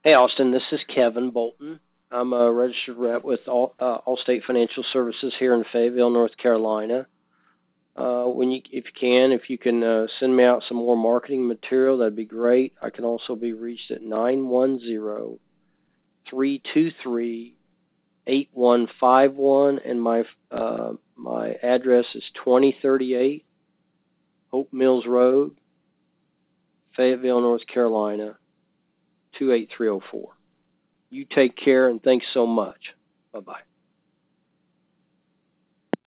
Hey, Austin, this is Kevin Bolton. I'm a registered rep with Allstate Financial Services here in Fayetteville, North Carolina. If you can send me out some more marketing material, that'd be great. I can also be reached at 910-323-8151, and my address is 2038 Hope Mills Road, Fayetteville, North Carolina, 28304. You take care, and thanks so much. Bye-bye.